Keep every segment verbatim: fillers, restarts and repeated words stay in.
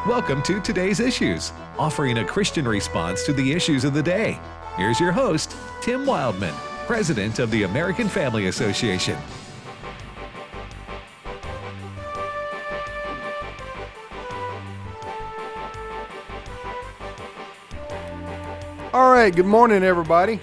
Welcome to Today's Issues, offering a Christian response to the issues of the day. Here's your host, Tim Wildman, President of the American Family Association. All right, good morning, everybody.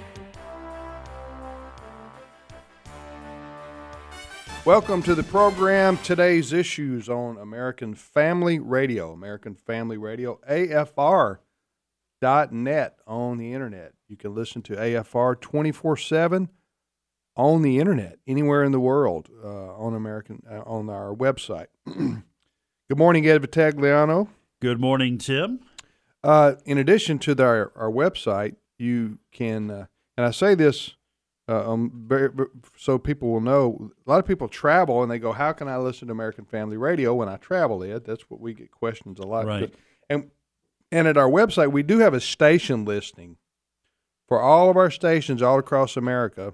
Welcome to the program, Today's Issues on American Family Radio, American Family Radio, A F R dot net on the internet. You can listen to A F R twenty-four seven on the internet, anywhere in the world, uh, on American uh, on our website. Good morning, Ed Vitagliano. Good morning, Tim. Uh, in addition to the, our, our website, you can, uh, and I say this uh, um, very, very, so people will know, a lot of people travel and they go, how can I listen to American Family Radio when I travel, Ed? That's what we get questions a lot. Right. But, and, and at our website, we do have a station listing for all of our stations all across America.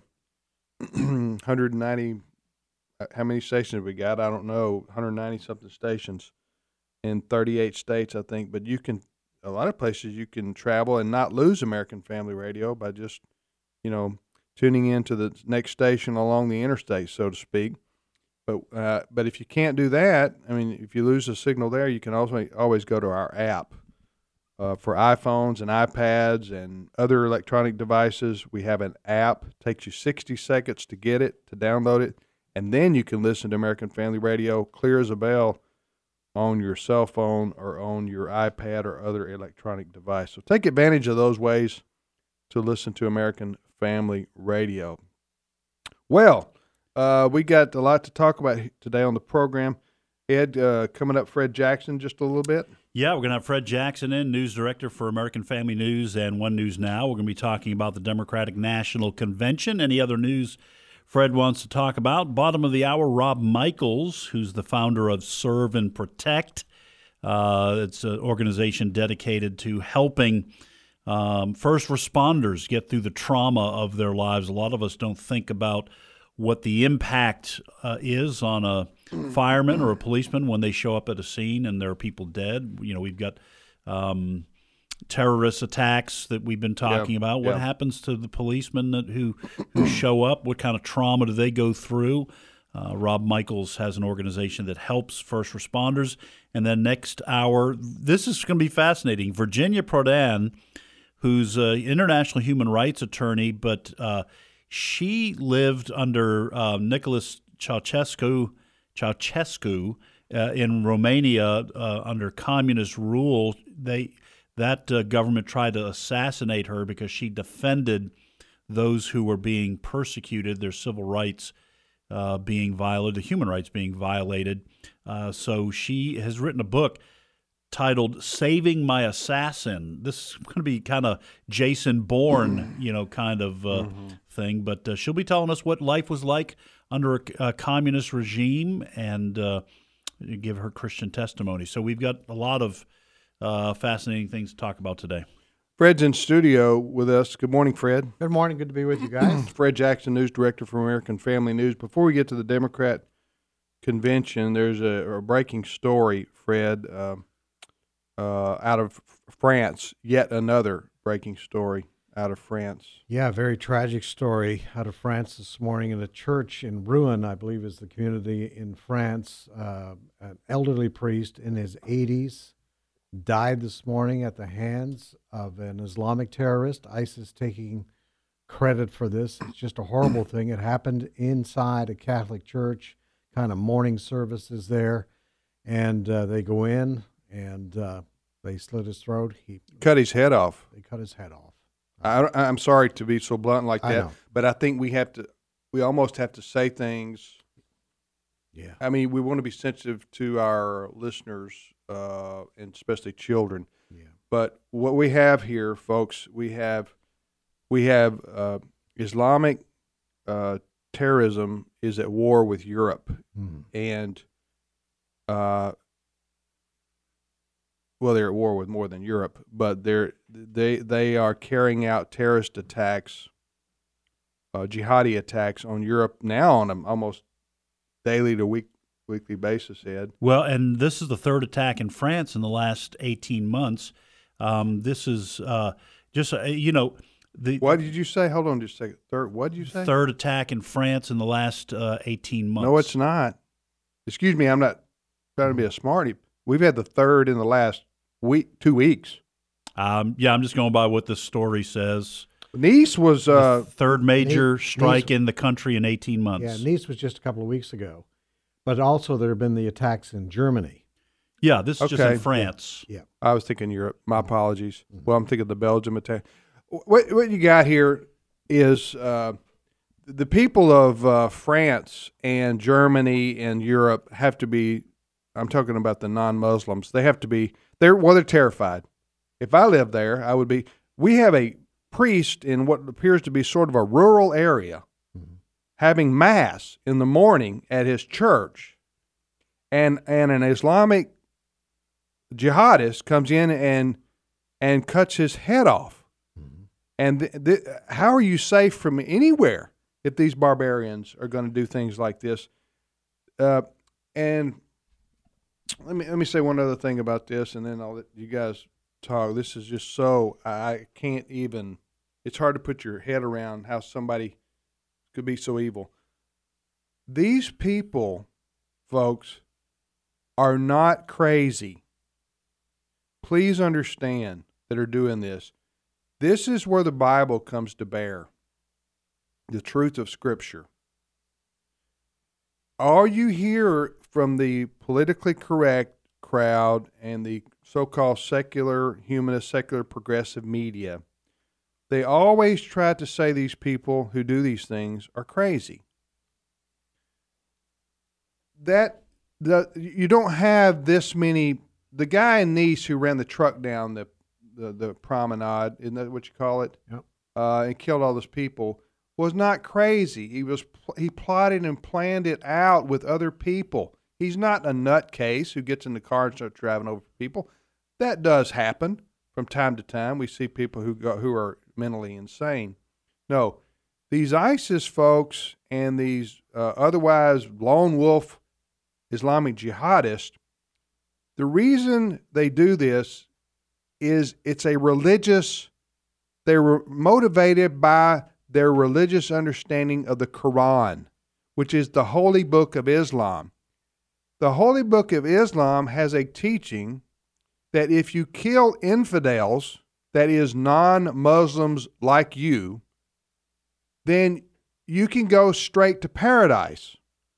one hundred ninety, how many stations we got? I don't know, one hundred ninety something stations in thirty-eight states, I think. But you can, a lot of places you can travel and not lose American Family Radio by just, you know, tuning in to the next station along the interstate, so to speak. But uh, but if you can't do that, I mean, if you lose a signal there, you can also always go to our app. Uh, for iPhones and iPads and other electronic devices, we have an app. It takes you sixty seconds to get it, to download it, and then you can listen to American Family Radio clear as a bell on your cell phone or on your iPad or other electronic device. So take advantage of those ways to listen to American Family Radio. Well, uh, we got a lot to talk about today on the program. Ed, uh, coming up, Fred Jackson, just a little bit. Yeah, we're going to have Fred Jackson in, news director for American Family News and One News Now. We're going to be talking about the Democratic National Convention. Any other news Fred wants to talk about? Bottom of the hour, Rob Michaels, who's the founder of Serve and Protect. Uh, it's an organization dedicated to helping um, first responders get through the trauma of their lives. A lot of us don't think about what the impact uh, is on a fireman or a policeman when they show up at a scene and there are people dead. You know, we've got um, terrorist attacks that we've been talking yeah, about. What yeah. happens to the policemen that, who who show up? What kind of trauma do they go through? Uh, Rob Michaels has an organization that helps first responders. And then next hour, this is going to be fascinating. Virginia Prodan, who's an international human rights attorney, but uh, she lived under uh, Nicholas Ceausescu, Ceausescu uh, in Romania uh, under communist rule. They that uh, government tried to assassinate her because she defended those who were being persecuted, their civil rights uh, being violated, human rights being violated. Uh, so she has written a book titled "Saving My Assassin." This is going to be kind of Jason Bourne, you know, kind of uh, mm-hmm. thing. But uh, she'll be telling us what life was like under a, a communist regime and uh, give her Christian testimony. So we've got a lot of uh, fascinating things to talk about today. Fred's in studio with us. Good morning, Fred. Good morning. Good to be with you guys. Fred Jackson, news director for American Family News. Before we get to the Democrat convention, there's a, a breaking story, Fred, uh, uh, out of France. Yet another breaking story out of France. Yeah, very tragic story out of France this morning in a church in Rouen, I believe is the community in France. Uh, an elderly priest in his eighties died this morning at the hands of an Islamic terrorist. ISIS taking credit for this. It's just a horrible thing. It happened inside a Catholic church, kind of morning services there, and uh, they go in and uh, they slit his throat. He cut his head off. They cut his head off. I, I'm sorry to be so blunt like I that, know. but I think we have to, we almost have to say things. Yeah. I mean, we want to be sensitive to our listeners, uh, and especially children. Yeah. But what we have here, folks, we have, we have uh, Islamic uh, terrorism is at war with Europe, mm-hmm. and uh, well, they're at war with more than Europe, but they're they they are carrying out terrorist attacks, uh, jihadi attacks on Europe now on an almost daily to week weekly basis, Ed. Well, and this is the third attack in France in the last eighteen months. Um, this is uh, just, uh, you know, the What did you say? Hold on just a second. Third, what did you say? third attack in France in the last uh, eighteen months. No, it's not. Excuse me, I'm not trying to be a smarty. We've had the third in the last week, two weeks. Um, yeah, I'm just going by what the story says. Nice was uh, The third major Nice- strike Nice- in the country in eighteen months. Yeah, Nice was just a couple of weeks ago. But also there have been the attacks in Germany. Yeah, this is just Okay. in France. Yeah. I was thinking Europe. My apologies. Well, I'm thinking the Belgium attack. What what you got here is uh, the people of uh, France and Germany and Europe have to be. I'm talking about the non-Muslims. They have to be. They're well. They're terrified. If I lived there, I would be. We have a priest in what appears to be sort of a rural area, having mass in the morning at his church, and and an Islamic jihadist comes in and and cuts his head off. And th- th- how are you safe from anywhere if these barbarians are going to do things like this? Uh, and let me let me say one other thing about this, and then I'll let you guys talk. This is just so I can't even. It's hard to put your head around how somebody could be so evil. These people, folks, are not crazy. Please understand that are doing this. This is where the Bible comes to bear, the truth of Scripture. All you hear from the politically correct crowd and the so-called secular, humanist, secular progressive media, they always try to say these people who do these things are crazy. That the you don't have this many. The guy in Nice who ran the truck down the the, the promenade, isn't that what you call it? Yep. Uh, and killed all those people, was not crazy. He was he plotted and planned it out with other people. He's not a nutcase who gets in the car and starts driving over people. That does happen from time to time. We see people who go, who are mentally insane. No, these ISIS folks and these uh, otherwise lone wolf Islamic jihadists, the reason they do this is it's a religious, they're motivated by their religious understanding of the Quran, which is the holy book of Islam. The holy book of Islam has a teaching that if you kill infidels, that is non-Muslims like you, then you can go straight to paradise.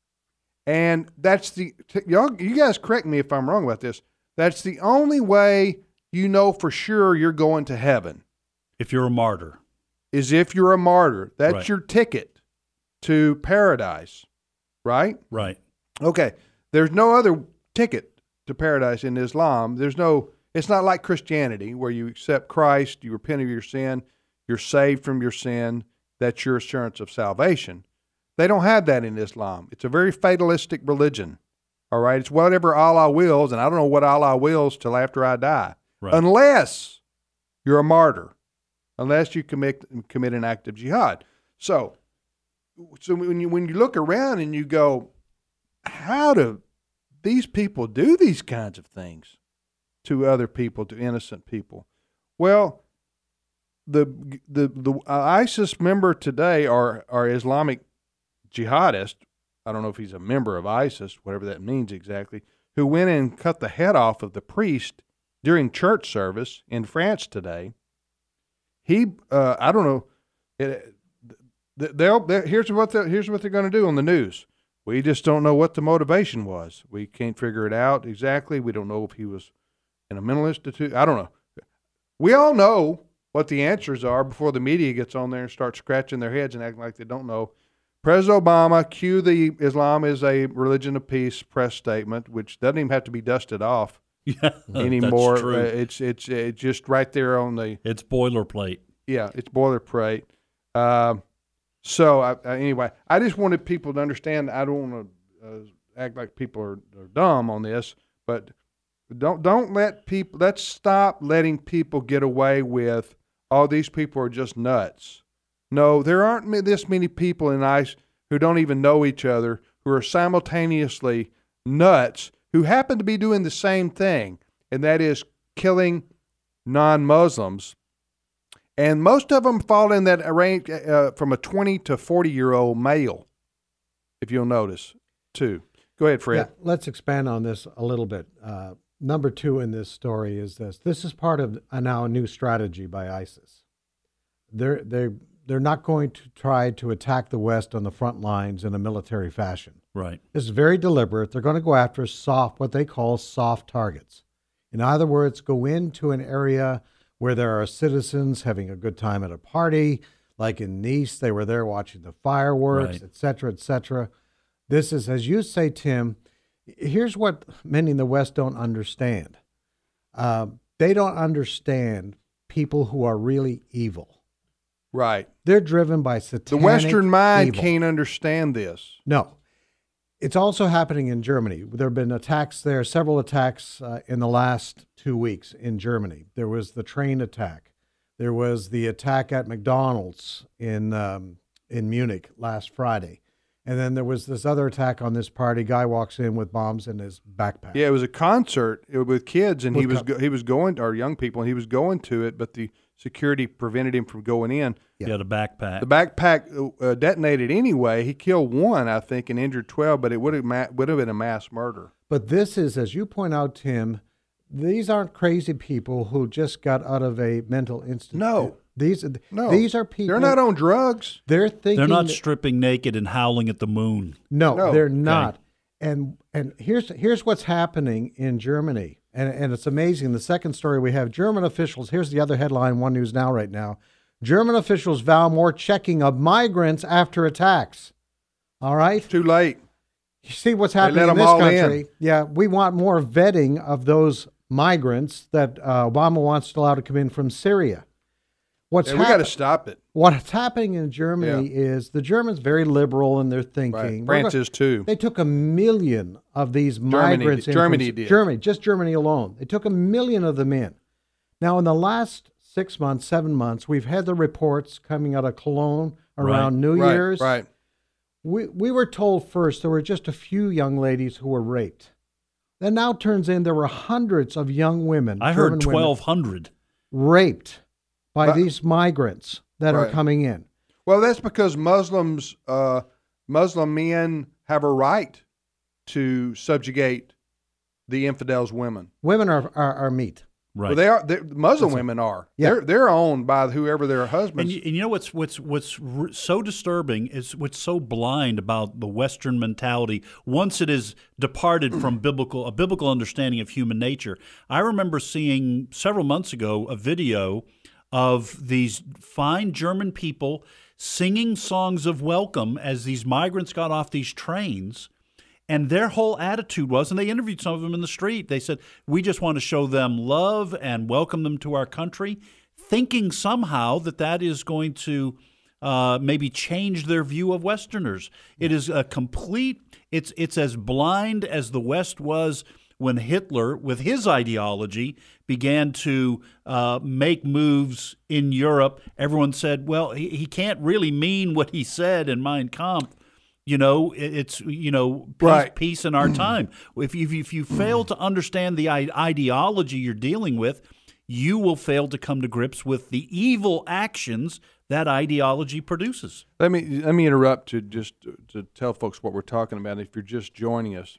And that's the, y'all, you guys correct me if I'm wrong about this, that's the only way you know for sure you're going to heaven. If you're a martyr. Is if you're a martyr. That's Right. your ticket to paradise, right? Right. Okay. There's no other ticket to paradise in Islam. There's no, it's not like Christianity where you accept Christ, you repent of your sin, you're saved from your sin, that's your assurance of salvation. They don't have that in Islam. It's a very fatalistic religion. All right. It's whatever Allah wills, and I don't know what Allah wills till after I die. Right. Unless you're a martyr. Unless you commit commit an act of jihad. So so when you when you look around and you go, how do these people do these kinds of things to other people, to innocent people? Well, the the the uh, ISIS member today are are Islamic jihadist. I don't know if he's a member of ISIS, whatever that means exactly, who went and cut the head off of the priest during church service in France today. He, uh, I don't know. It, they'll, they'll here's what they're, here's what they're going to do on the news. We just don't know what the motivation was. We can't figure it out exactly. We don't know if he was in a mental institute. I don't know. We all know what the answers are before the media gets on there and starts scratching their heads and acting like they don't know. President Obama, cue the Islam is a religion of peace press statement, which doesn't even have to be dusted off Yeah, anymore. That's true. Uh, it's it's it's just right there on the It's boilerplate. yeah. It's boilerplate. Um, so I, I, anyway, I just wanted people to understand. I don't want to uh, act like people are, are dumb on this, but don't don't let people. Let's stop letting people get away with. Oh, these people are just nuts. No, there aren't this many people in ICE who don't even know each other, who are simultaneously nuts who happen to be doing the same thing, and that is killing non-Muslims. And most of them fall in that range uh, from a twenty to forty-year-old male, if you'll notice, too. Go ahead, Fred. Yeah, let's expand on this a little bit. Uh, number two in this story is this. This is part of a now new strategy by ISIS. They're, they're, they're not going to try to attack the West on the front lines in a military fashion. Right. This is very deliberate. They're going to go after soft, what they call soft targets. In other words, go into an area where there are citizens having a good time at a party, like in Nice, they were there watching the fireworks, Right. et cetera, et cetera. This is, as you say, Tim, here's what many in the West don't understand. Uh, they don't understand people who are really evil. Right. They're driven by satanic The Western mind evil. can't understand this. No. It's also happening in Germany. There have been attacks there, several attacks uh, in the last two weeks in Germany. There was the train attack. There was the attack at McDonald's in um, in Munich last Friday. And then there was this other attack on this party. Guy walks in with bombs in his backpack. Yeah, it was a concert with kids, and he With was co- go, he was going, or young people, and he was going to it, but the security prevented him from going in. He had a backpack. The backpack uh, detonated anyway. He killed one, I think, and injured twelve, but it would have ma- would have been a mass murder. But this is, as you point out, Tim, these aren't crazy people who just got out of a mental institute. No. These, No, these are people. They're not on drugs. They're thinking. They're not that- stripping naked and howling at the moon. No, No. they're not. And and here's here's what's happening in Germany, and and it's amazing. The second story we have: German officials. Here's the other headline: One News Now right now. German officials vow more checking of migrants after attacks. All right. Too late. You see what's let happening in them this all country? in. Yeah, we want more vetting of those migrants that uh, Obama wants to allow to come in from Syria. What's Yeah, we got hap- to stop it. What's happening in Germany is the Germans very liberal in their thinking. Right. We're France go- is too. They took a million of these Germany migrants did- in. from- Germany did. Germany, just Germany alone. They took a million of them in. Now, in the last six months, seven months, we've had the reports coming out of Cologne around Right. New Right, Year's. right. We we were told first there were just a few young ladies who were raped. Then now turns in there were hundreds of young women. I German heard women, twelve hundred. raped by But- these migrants that are Right. coming in. Well, that's because Muslims, uh, Muslim men have a right to subjugate the infidels' women. Women are are, are meat. Right. Well, they are. they're- Muslim That's a- women are. Yeah. They're they're owned by whoever their And husbands. you, and you know what's what's what's r- so disturbing is what's so blind about the Western mentality. Once it is departed from biblical a biblical understanding of human nature, I remember seeing several months ago a video of these fine German people singing songs of welcome as these migrants got off these trains. And their whole attitude was, and they interviewed some of them in the street, they said, we just want to show them love and welcome them to our country, thinking somehow that that is going to uh, maybe change their view of Westerners. It is a complete, it's, it's as blind as the West was when Hitler, with his ideology, began to uh, make moves in Europe. Everyone said, well, he, he can't really mean what he said in Mein Kampf. You know, it- it's, you know, peace, Right. peace in our time. If you, if you fail to understand the i- ideology you're dealing with, you will fail to come to grips with the evil actions that ideology produces. Let me let me interrupt to just to, to tell folks what we're talking about. If you're just joining us,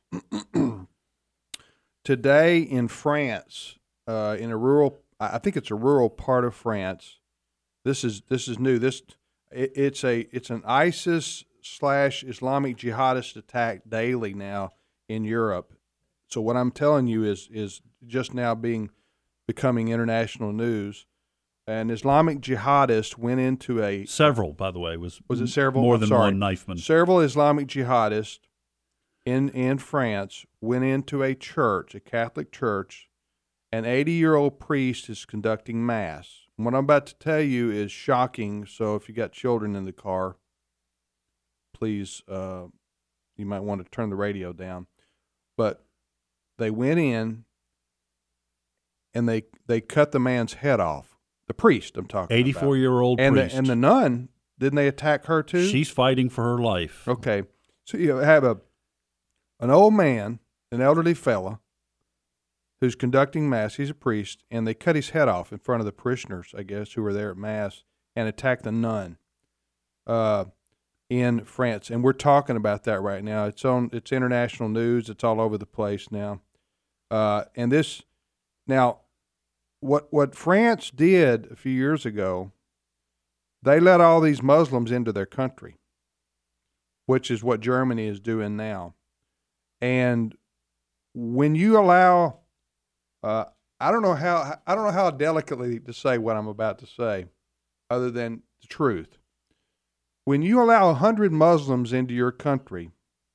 today in France, uh, in a rural, I I think it's a rural part of France. This is this is new. This it, it's a it's an ISIS slash Islamic jihadist attack daily now in Europe. So what I'm telling you is is just now being becoming international news. An Islamic jihadist went into a Several, by the way, was was it several? more I'm than sorry. one knifeman. Several Islamic jihadists in in France went into a church, a Catholic church. An eighty-year-old priest is conducting mass. And what I'm about to tell you is shocking. So if you got children in the car, please, uh, you might want to turn the radio down. But they went in and they they cut the man's head off. The priest, I'm talking about. eighty-four-year-old and priest. The, and the nun, didn't they attack her too? She's fighting for her life. Okay, so you have a an old man an elderly fella who's conducting mass. He's a priest, and they cut his head off in front of the parishioners, I guess, who were there at mass, and attacked the nun uh, in France. And we're talking about that right now. It's on. It's international news. It's all over the place now. Uh, and this now, what what France did a few years ago, they let all these Muslims into their country, which is what Germany is doing now. And when you allow, uh, I don't know how I don't know how delicately to say what I'm about to say, other than the truth. When you allow a hundred Muslims into your country,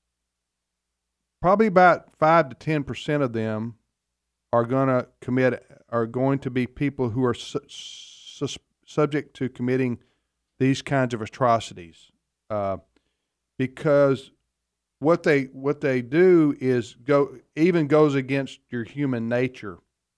probably about five to ten percent of them are going to commit, are going to be people who are su- su- subject to committing these kinds of atrocities, uh, because what they what they do is go even goes against your human nature.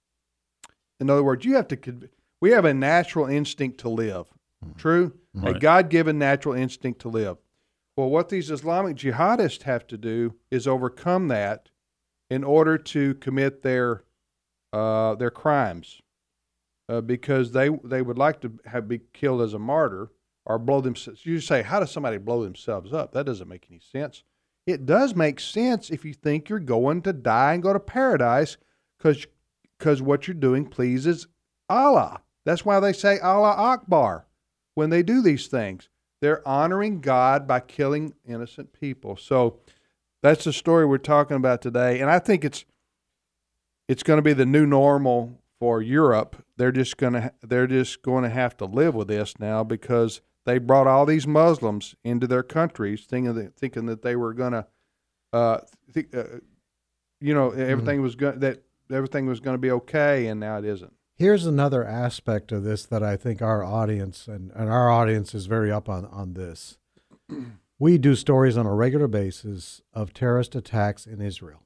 In other words, you have to. We have a natural instinct to live. True, right. A God-given natural instinct to live. Well, what these Islamic jihadists have to do is overcome that in order to commit their uh, their crimes, uh, because they they would like to have be killed as a martyr or blow themselves. You say, how does somebody blow themselves up? That doesn't make any sense. It does make sense if you think you're going to die and go to paradise, because because what you're doing pleases Allah. That's why they say Allah Akbar when they do these things. They're honoring God by killing innocent people. So that's the story we're talking about today, and I think it's it's going to be the new normal for Europe. They're just going to they're just going to have to live with this now, because they brought all these Muslims into their countries, thinking that, thinking that they were going to, uh, th- uh, you know, everything mm-hmm. was go- that everything was going to be okay, and now it isn't. Here's another aspect of this that I think our audience, and, and our audience is very up on, on this. We do stories on a regular basis of terrorist attacks in Israel.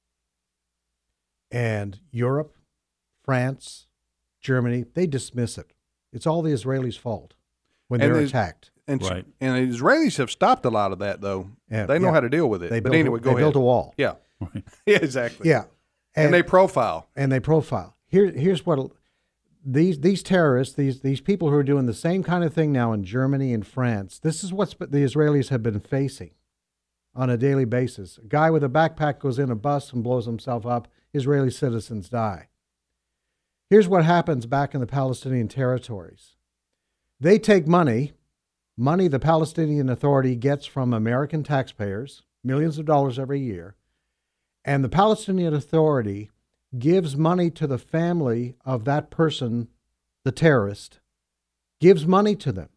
And Europe, France, Germany, they dismiss it. It's all the Israelis' fault when and they're the, attacked. And, right. and the Israelis have stopped a lot of that, though. Yeah, they know yeah. how to deal with it. They but built, anyway, go they ahead. built a wall. Yeah. Right. Yeah, exactly. Yeah. And, and they profile. And they profile. Here, here's what these these terrorists, these these people who are doing the same kind of thing now in Germany and France, this is what the Israelis have been facing on a daily basis. A guy with a backpack goes in a bus and blows himself up. Israeli citizens die. Here's what happens back in the Palestinian territories. They take money, money the Palestinian Authority gets from American taxpayers, millions of dollars every year, and the Palestinian Authority gives money to the family of that person, the terrorist, gives money to them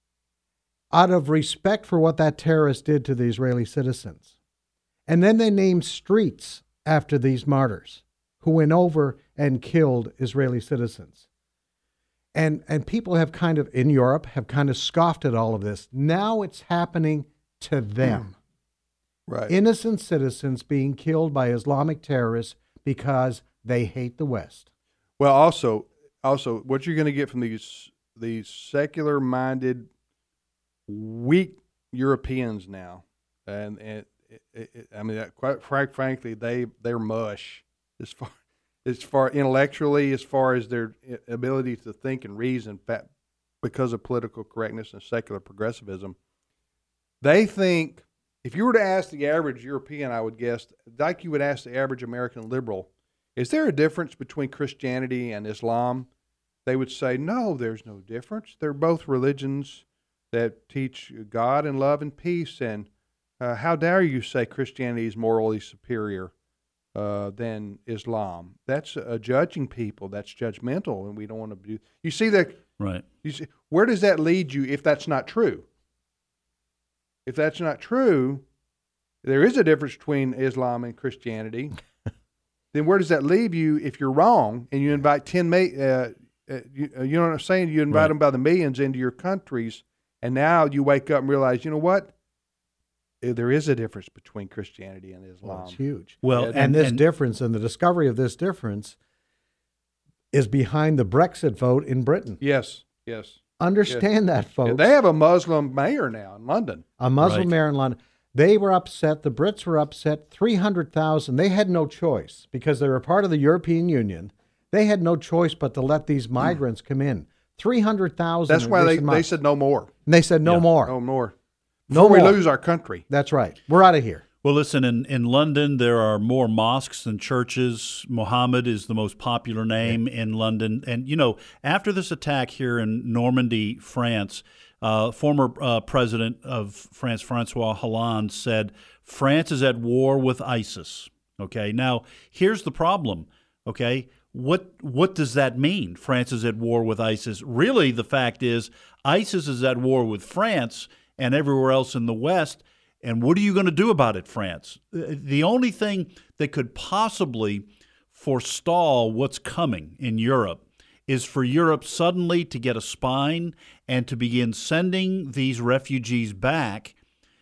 out of respect for what that terrorist did to the Israeli citizens. And then they name streets after these martyrs who went over and killed Israeli citizens. And and people have kind of, in Europe, have kind of scoffed at all of this. Now it's happening to them. Right. Innocent citizens being killed by Islamic terrorists because they hate the West. Well, also, also, what you're going to get from these these secular-minded, weak Europeans now, and, and it, it, I mean, quite frank, frankly, they they're mush as far as far intellectually, as far as their ability to think and reason, because of political correctness and secular progressivism. They think, if you were to ask the average European, I would guess, like you would ask the average American liberal, is there a difference between Christianity and Islam? They would say, no, there's no difference. They're both religions that teach God and love and peace. And uh, how dare you say Christianity is morally superior uh, than Islam? That's uh, judging people. That's judgmental, and we don't want to do. You see that? Right. You see, where does that lead you if that's not true? If that's not true, there is a difference between Islam and Christianity. Then where does that leave you if you're wrong and you invite ten, uh, uh, you, uh, you know what I'm saying? You invite right. them by the millions into your countries, and now you wake up and realize, you know what? There is a difference between Christianity and Islam. Well, it's huge. Well, and, and this and, difference and the discovery of this difference is behind the Brexit vote in Britain. Yes, yes. Understand yes. that, folks. Yeah, they have a Muslim mayor now in London. A Muslim right. mayor in London. They were upset. The Brits were upset. three hundred thousand. They had no choice because they were part of the European Union. They had no choice but to let these migrants come in. three hundred thousand. That's why they, they said no more. And they said no Yeah. more. No more. No Before more. we lose our country. That's right. We're out of here. Well, listen, in, in London, there are more mosques than churches. Mohammed is the most popular name yeah. in London. And, you know, after this attack here in Normandy, France, uh, former uh, president of France, Francois Hollande, said France is at war with ISIS. Okay, now, here's the problem, okay? What what does that mean, France is at war with ISIS? Really, the fact is ISIS is at war with France and everywhere else in the West. And what are you going to do about it, France? The only thing that could possibly forestall what's coming in Europe is for Europe suddenly to get a spine and to begin sending these refugees back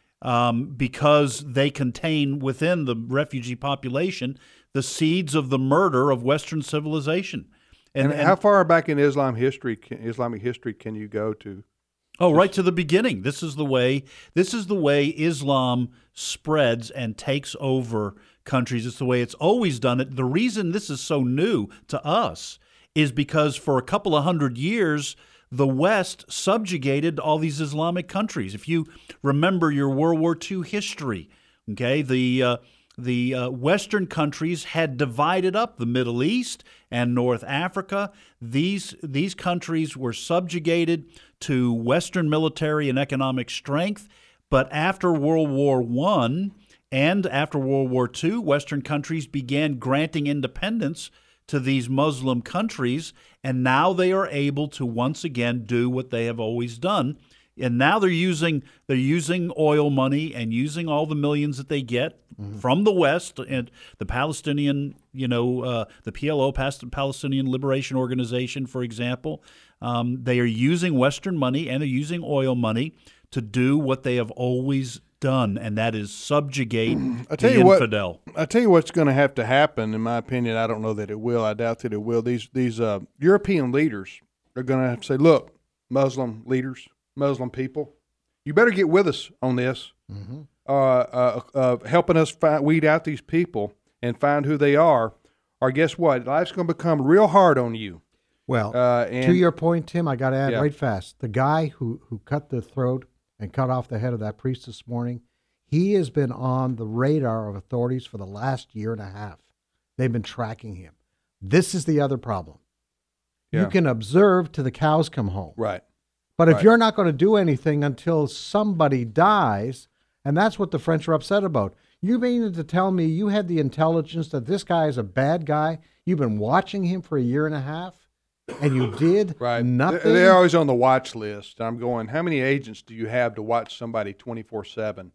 um, because they contain within the refugee population the seeds of the murder of Western civilization. And, and how far back in Islam history, can, Islamic history, can you go to? Oh, right to the beginning. This is the way. This is the way Islam spreads and takes over countries. It's the way it's always done it. The reason this is so new to us is because for a couple of hundred years, the West subjugated all these Islamic countries. If you remember your World War Two history, okay, the uh, the uh, Western countries had divided up the Middle East and North Africa. These these countries were subjugated to Western military and economic strength. But after World War One and after World War Two, Western countries began granting independence to these Muslim countries, and now they are able to once again do what they have always done. And now they're using they're using oil money and using all the millions that they get mm-hmm. from the West and the Palestinian, you know, uh, the P L O, Palestinian Liberation Organization, for example. Um, they are using Western money and they're using oil money to do what they have always done, and that is subjugate I tell the you infidel. What, I tell you what's going to have to happen, in my opinion. I don't know that it will. I doubt that it will. These these uh, European leaders are going to have to say, look, Muslim leaders, Muslim people, you better get with us on this, mm-hmm. uh, uh, uh, helping us find, weed out these people and find who they are, or guess what? Life's going to become real hard on you. Well, uh, and, to your point, Tim, I got to add yeah. right fast. The guy who, who cut the throat and cut off the head of that priest this morning, he has been on the radar of authorities for the last year and a half. They've been tracking him. This is the other problem. Yeah. You can observe till the cows come home. Right. But if right. you're not going to do anything until somebody dies, and that's what the French are upset about. You mean to tell me you had the intelligence that this guy is a bad guy? You've been watching him for a year and a half, and you did right. nothing? They're always on the watch list. I'm going, how many agents do you have to watch somebody twenty-four seven?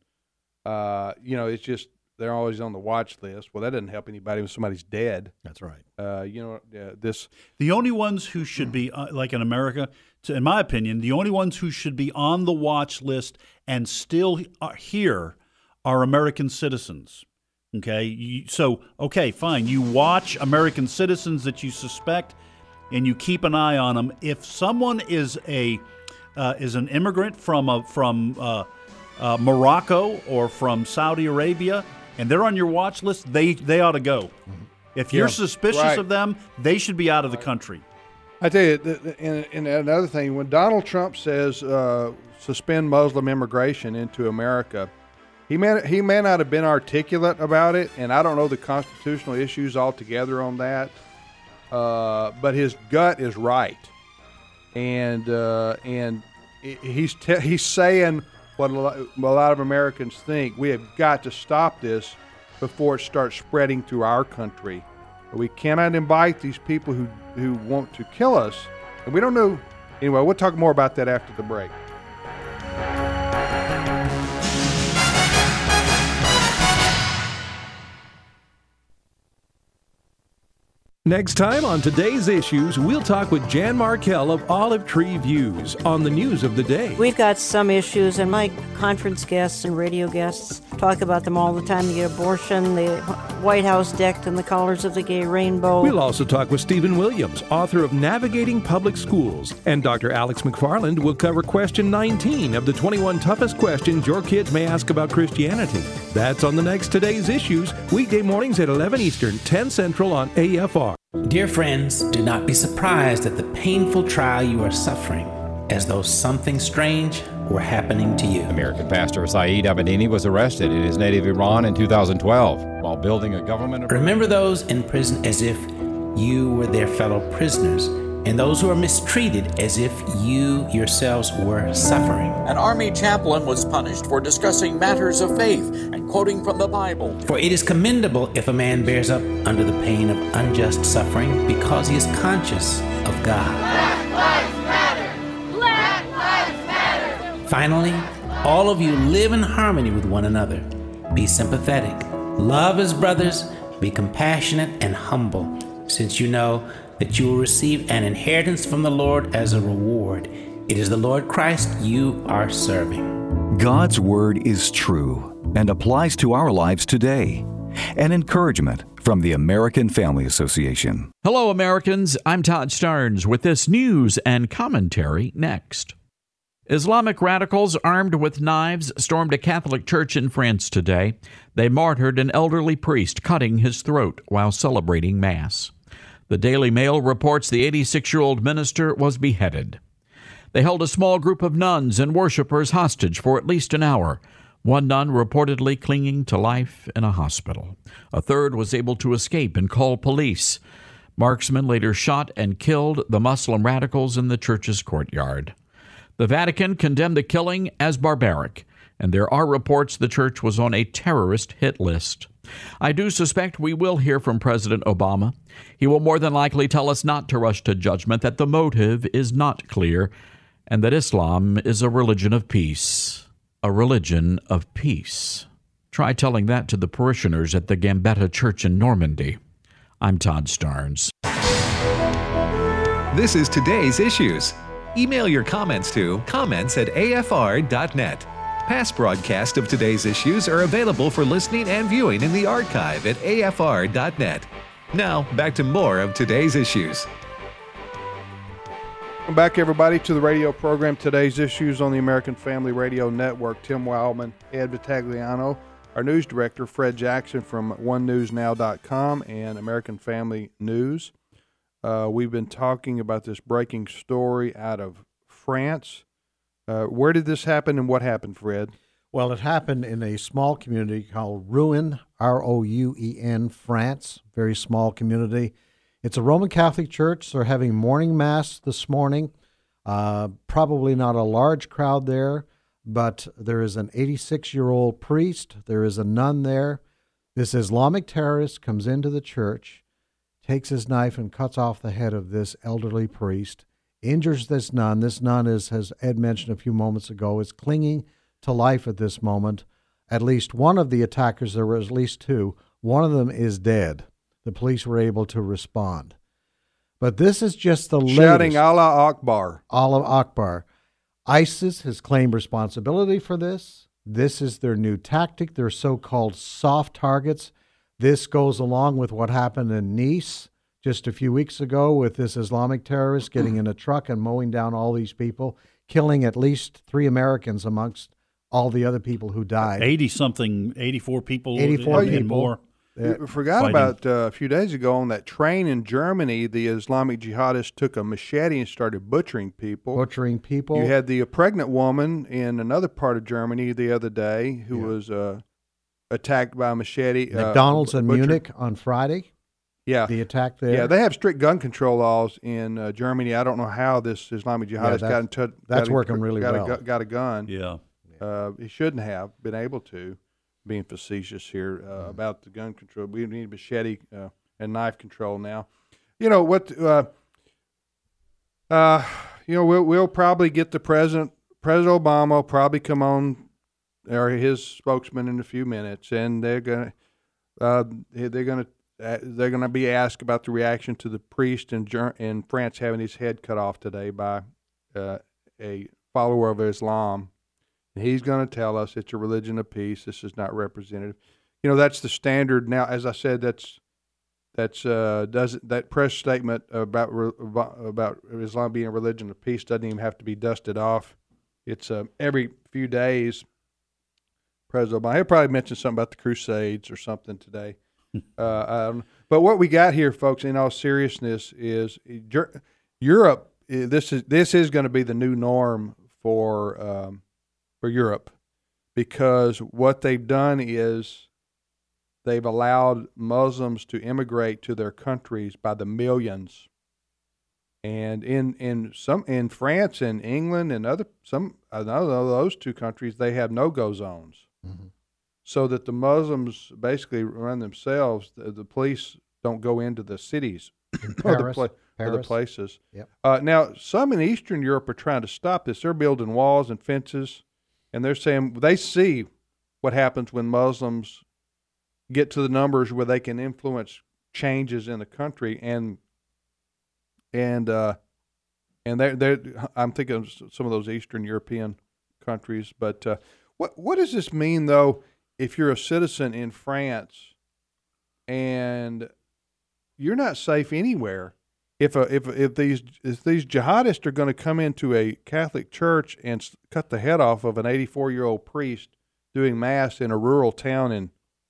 Uh, you know, it's just they're always on the watch list. Well, that doesn't help anybody when somebody's dead. That's right. Uh, you know, uh, this the only ones who should be uh, like in America, to, in my opinion, the only ones who should be on the watch list and still are here are American citizens. Okay, you, so okay, fine. You watch American citizens that you suspect, and you keep an eye on them. If someone is a uh, is an immigrant from a, from uh, uh, Morocco or from Saudi Arabia, and they're on your watch list, they they ought to go. If you're Yeah, suspicious right. of them, they should be out of the country. I tell you, th- th- and, and another thing, when Donald Trump says uh, suspend Muslim immigration into America, he may he may not have been articulate about it, and I don't know the constitutional issues altogether on that. Uh, but his gut is right, and uh, and he's te- he's saying what a lot, a lot of Americans think. We have got to stop this before it starts spreading through our country. We cannot invite these people who who want to kill us, and we don't know. Anyway, we'll talk more about that after the break. Next time on Today's Issues, we'll talk with Jan Markell of Olive Tree Views on the news of the day. We've got some issues, and my conference guests and radio guests talk about them all the time. The abortion, the White House decked in the colors of the gay rainbow. We'll also talk with Stephen Williams, author of Navigating Public Schools. And Doctor Alex McFarland will cover question nineteen of the twenty-one toughest questions your kids may ask about Christianity. That's on the next Today's Issues, weekday mornings at eleven Eastern, ten Central on A F R. Dear friends, do not be surprised at the painful trial you are suffering, as though something strange were happening to you. American pastor Saeed Abedini was arrested in his native Iran in two thousand twelve while building a government. Remember those in prison as if you were their fellow prisoners, and those who are mistreated as if you yourselves were suffering. An army chaplain was punished for discussing matters of faith and quoting from the Bible. For it is commendable if a man bears up under the pain of unjust suffering because he is conscious of God. Black lives matter! Black lives matter! Finally, all of you live in harmony with one another. Be sympathetic. Love as brothers. Be compassionate and humble, since you know that you will receive an inheritance from the Lord as a reward. It is the Lord Christ you are serving. God's word is true and applies to our lives today. An encouragement from the American Family Association. Hello, Americans. I'm Todd Starnes with this news and commentary next. Islamic radicals armed with knives stormed a Catholic church in France today. They martyred an elderly priest, cutting his throat while celebrating Mass. The Daily Mail reports the eighty-six-year-old minister was beheaded. They held a small group of nuns and worshipers hostage for at least an hour, one nun reportedly clinging to life in a hospital. A third was able to escape and call police. Marksmen later shot and killed the Muslim radicals in the church's courtyard. The Vatican condemned the killing as barbaric, and there are reports the church was on a terrorist hit list. I do suspect we will hear from President Obama. He will more than likely tell us not to rush to judgment, that the motive is not clear, and that Islam is a religion of peace. A religion of peace. Try telling that to the parishioners at the Gambetta Church in Normandy. I'm Todd Starnes. This is Today's Issues. Email your comments to comments at a f r dot net. Past broadcasts of Today's Issues are available for listening and viewing in the archive at a f r dot net. Now, back to more of Today's Issues. Welcome back, everybody, to the radio program Today's Issues on the American Family Radio Network. Tim Wildman, Ed Vitagliano, our news director, Fred Jackson from one news now dot com and American Family News. Uh, we've been talking about this breaking story out of France. Uh, where did this happen and what happened, Fred? Well, it happened in a small community called Rouen, R O U E N, France. Very small community. It's a Roman Catholic church. They're having morning mass this morning. Uh, probably not a large crowd there, but there is an eighty-six-year-old priest. There is a nun there. This Islamic terrorist comes into the church, takes his knife and cuts off the head of this elderly priest, injures this nun. This nun is, as Ed mentioned a few moments ago, is clinging to life at this moment. At least one of the attackers, there were at least two, one of them is dead. The police were able to respond. But this is just the latest. Shouting Allah Akbar. Allah Akbar. ISIS has claimed responsibility for this. This is their new tactic, their so-called soft targets. This goes along with what happened in Nice just a few weeks ago with this Islamic terrorist getting in a truck and mowing down all these people, killing at least three Americans amongst all the other people who died. eighty-something, eighty-four people. eighty-four and people. more. You forgot fighting. about uh, a few days ago on that train in Germany, the Islamic jihadists took a machete and started butchering people. Butchering people. You had the uh, pregnant woman in another part of Germany the other day who yeah. was uh, attacked by a machete. McDonald's uh, in butchered. Munich on Friday. Yeah. The attack there. Yeah, they have strict gun control laws in uh, Germany. I don't know how this Islamic jihadist yeah, got in touch. That's got working a, really got well. A, got a gun. Yeah. Uh, he shouldn't have been able to, being facetious here uh, mm. about the gun control. We need machete uh, and knife control now. You know what? Uh, uh, you know we'll we'll probably get the president, President Obama, will probably come on, or his spokesman in a few minutes, and they're gonna uh, they're gonna uh, they're going to be asked about the reaction to the priest in Ger- in France having his head cut off today by uh, a follower of Islam. And he's going to tell us it's a religion of peace. This is not representative. You know, that's the standard now. As I said, that's that's uh, does that press statement about about Islam being a religion of peace doesn't even have to be dusted off. It's uh, every few days. President Obama, he'll probably mention something about the Crusades or something today. uh, um, but what we got here, folks, in all seriousness, is Europe. This is this is going to be the new norm for um, for Europe, because what they've done is they've allowed Muslims to immigrate to their countries by the millions. And in, in some in France and England and other some I know those two countries, they have no-go zones. Mm-hmm. So that the Muslims basically run themselves. The, the police don't go into the cities in or, Paris, the pla- Paris. or the places. Yep. Uh, now, some in Eastern Europe are trying to stop this. They're building walls and fences, and they're saying they see what happens when Muslims get to the numbers where they can influence changes in the country, and and uh, and they're, they're I'm thinking of some of those Eastern European countries, but. Uh, What what does this mean, though, if you're a citizen in France and you're not safe anywhere? If a, if if these if these jihadists are going to come into a Catholic church and cut the head off of an eighty-four-year-old priest doing mass in a rural town, and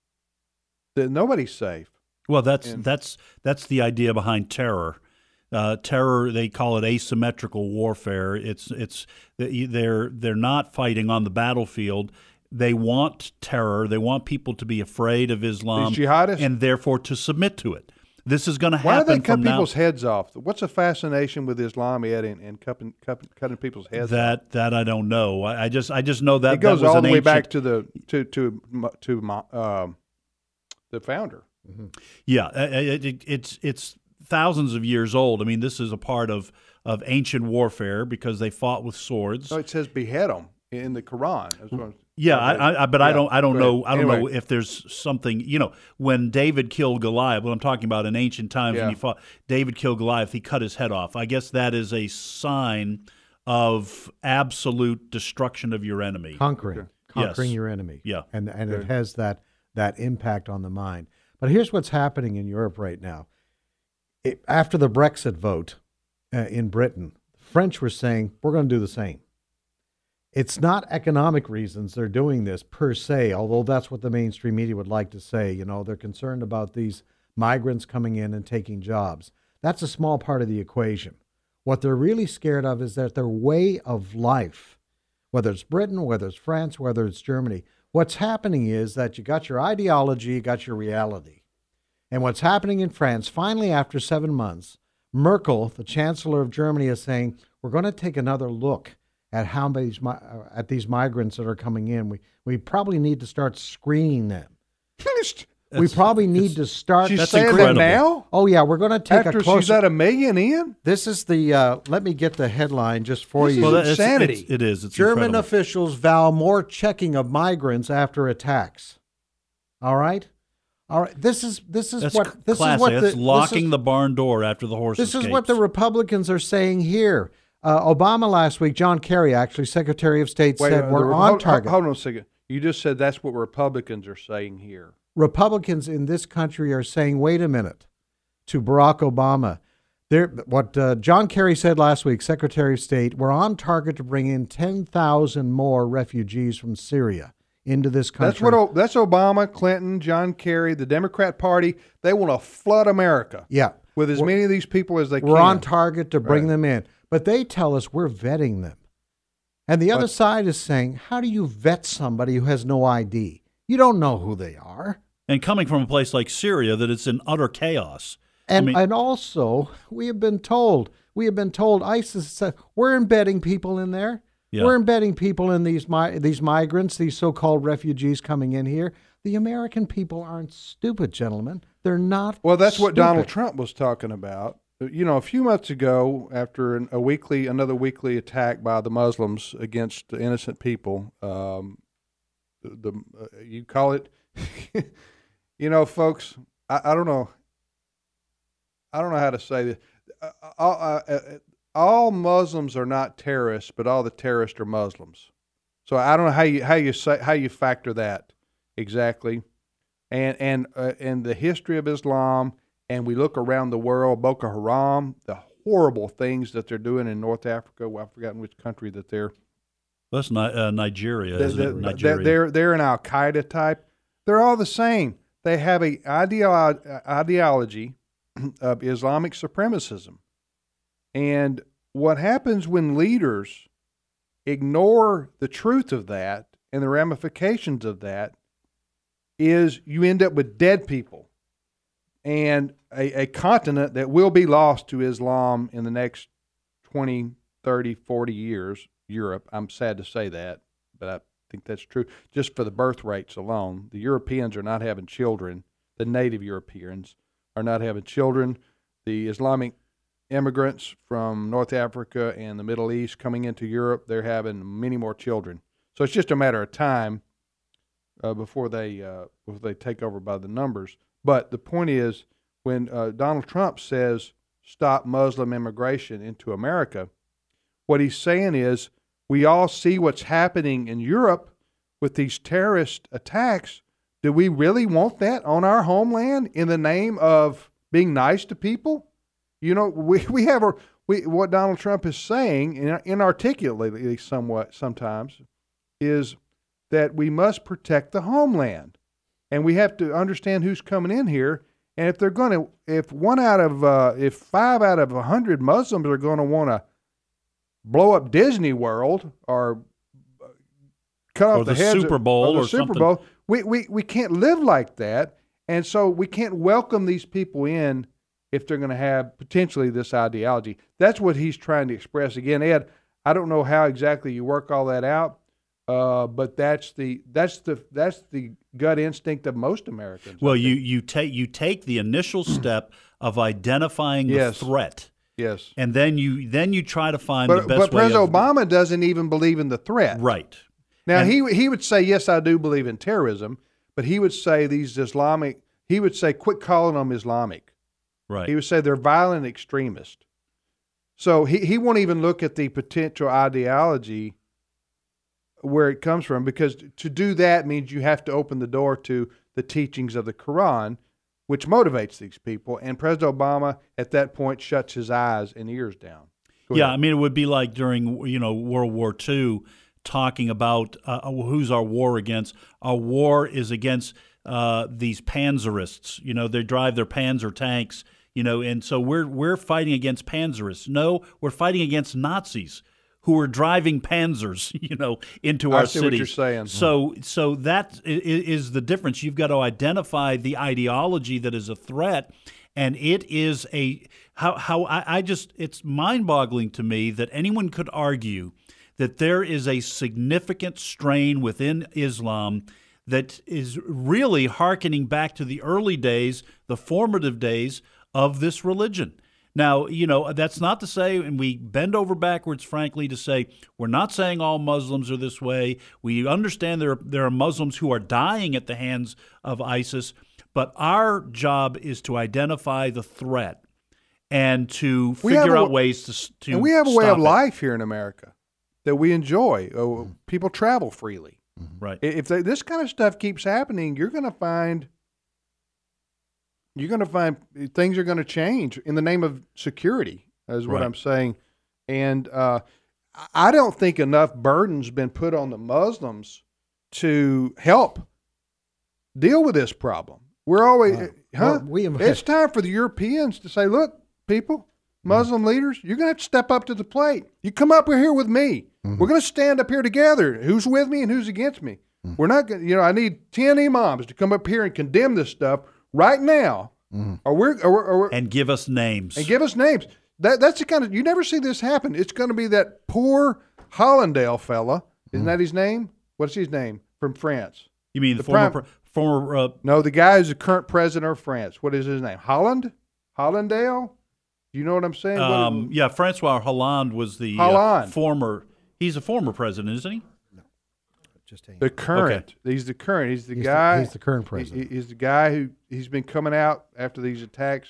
then nobody's safe. Well, that's and, that's that's the idea behind terror. Uh, terror, they call it asymmetrical warfare. It's it's they're they're not fighting on the battlefield. They want terror. They want people to be afraid of Islam, these jihadists, and therefore to submit to it. This is going to happen. Why do they cut from people's now. heads off? What's the fascination with Islam, Ed, and, and cutting, cutting, cutting people's heads that, off? That I don't know. I, I just I just know that it goes that was all an the way ancient, back to the to to to um, the founder. Mm-hmm. Yeah, it, it, it's it's. thousands of years old. I mean, this is a part of, of ancient warfare because they fought with swords. So it says behead them in the Quran. That's what yeah, I, I, but yeah. I don't I don't know I don't anyway. know if there's something, you know, when David killed Goliath, what I'm talking about in ancient times yeah. when he fought David killed Goliath, he cut his head off. I guess that is a sign of absolute destruction of your enemy. Conquering. Okay. Conquering yes. your enemy. Yeah. And and okay. it has that that impact on the mind. But here's what's happening in Europe right now. It, after the Brexit vote uh, in Britain, the French were saying, we're going to do the same. It's not economic reasons they're doing this per se, although that's what the mainstream media would like to say. You know, they're concerned about these migrants coming in and taking jobs. That's a small part of the equation. What they're really scared of is that their way of life, whether it's Britain, whether it's France, whether it's Germany, what's happening is that you got your ideology, you got your reality. And what's happening in France, finally, after seven months, Merkel, the Chancellor of Germany, is saying, we're going to take another look at how these at these migrants that are coming in. We we probably need to start screening them. we probably need to start. She's that's saying incredible. that now? Oh, yeah, we're going to take After a closer. she's at a million in? This is the, uh, let me get the headline just for This you. is Well, it's, insanity. it's, it is. It's German incredible. officials vow more checking of migrants after attacks. All right? All right, this is this is That's what this classic. is what the, That's locking this is, the barn door after the horse This escapes. is what the Republicans are saying here. Uh, Obama last week, John Kerry, actually, Secretary of State, Wait, said uh, we're the- on hold, target. Hold on a second. You just said that's what Republicans are saying here. Republicans in this country are saying, wait a minute, to Barack Obama. There, what uh, John Kerry said last week, Secretary of State, we're on target to bring in ten thousand more refugees from Syria into this country. That's what. That's Obama, Clinton, John Kerry, the Democrat Party. They want to flood America. Yeah. With as We're, many of these people as they we're can. We're on target to bring right. them in. But they tell us we're vetting them. And the other But, side is saying, how do you vet somebody who has no I D? You don't know who they are. And coming from a place like Syria, that it's in utter chaos. And I mean, and also, we have been told, we have been told, ISIS said, we're embedding people in there. Yeah. We're embedding people in these mi- these migrants, these so-called refugees coming in here. The American people aren't stupid, gentlemen. They're not. Well, that's what stupid. Donald Trump was talking about. You know, a few months ago, after an, a weekly, another weekly attack by the Muslims against innocent people, um, the, the uh, you call it, you know, folks. I, I don't know. I don't know how to say this. Uh, all, uh, uh, all Muslims are not terrorists, but all the terrorists are Muslims. So I don't know how you how you say how you factor that exactly, and and uh, and the history of Islam, and we look around the world, Boko Haram, the horrible things that they're doing in North Africa. Well, I've forgotten which country that they're. That's Ni- uh, Nigeria, the, isn't the, it? Nigeria. They're they're an Al Qaeda type. They're all the same. They have a ideolo- ideology of Islamic supremacism, and what happens when leaders ignore the truth of that and the ramifications of that is you end up with dead people and a, a continent that will be lost to Islam in the next twenty, thirty, forty years. Europe, I'm sad to say that, but I think that's true. Just for the birth rates alone, the Europeans are not having children. The native Europeans are not having children. The Islamic immigrants from North Africa and the Middle East coming into Europe, they're having many more children. So it's just a matter of time uh, before they uh, before they take over by the numbers. But the point is, when uh, Donald Trump says stop Muslim immigration into America, what he's saying is we all see what's happening in Europe with these terrorist attacks. Do we really want that on our homeland in the name of being nice to people? You know, we, we have a we what Donald Trump is saying, inarticulately somewhat sometimes, is that we must protect the homeland, and we have to understand who's coming in here. And if they're going to, if one out of, uh, if five out of a hundred Muslims are going to want to blow up Disney World or cut off or the, the heads Super of, Bowl or the or Super something. Bowl, we, we we can't live like that, and so we can't welcome these people in if they're going to have potentially this ideology. That's what he's trying to express. Again, Ed, I don't know how exactly you work all that out, uh, but that's the that's the that's the gut instinct of most Americans. Well, you you take you take the initial step of identifying the Yes. threat. Yes. And then you then you try to find But, the best but way President of, Obama doesn't even believe in the threat. Right. Now, And- he he would say, yes, I do believe in terrorism, but he would say these Islamic, he would say, quit calling them Islamic. Right. He would say they're violent extremists. So he, he won't even look at the potential ideology where it comes from, because to do that means you have to open the door to the teachings of the Quran, which motivates these people. And President Obama, at that point, shuts his eyes and ears down. Go Yeah, ahead. I mean, it would be like during, you know, World War Two, talking about uh, who's our war against. Our war is against uh, these panzerists. You know, they drive their Panzer tanks, you know, and so we're we're fighting against panzerists. No, we're fighting against Nazis who are driving panzers, you know, into I our see what cities. you're saying. So, so that i- i- is the difference. You've got to identify the ideology that is a threat, and it is a how how I, I just it's mind-boggling to me that anyone could argue that there is a significant strain within Islam that is really hearkening back to the early days, the formative days of this religion. Now, you know, that's not to say, and we bend over backwards, frankly, to say we're not saying all Muslims are this way. We understand there are, there are Muslims who are dying at the hands of ISIS, but our job is to identify the threat and to We have figure a- out ways to to And we have a way stop of it. life here in America that we enjoy. Uh, people travel freely. Right. I- If they, this kind of stuff keeps happening, you're going to find you're going to find things are going to change in the name of security, is what Right. I'm saying. And uh, I don't think enough burden's been put on the Muslims to help deal with this problem. We're always, Uh, huh? well, we have- it's time for the Europeans to say, look, people, Muslim leaders, you're going to have to step up to the plate. You come up here with me. We're going to stand up here together. Who's with me and who's against me? We're not going to, you know, I need ten imams to come up here and condemn this stuff right now. Or we're, or, we're- or, we're- And give us names. and give us names. That That's the kind of, you never see this happen. It's going to be that poor Hollandale fella. Isn't that his name? What's his name? From France. You mean the, The former prime- pre- former uh, No, the guy who's the current president of France. What is his name? Holland? Hollandale? Do you know what I'm saying? What- um, yeah, Francois Hollande was the uh, Hollande. former. He's a former president, isn't he? Just The current. He's the current. He's the He's the- guy. he's the current he- president. He's the guy who he's been coming out after these attacks.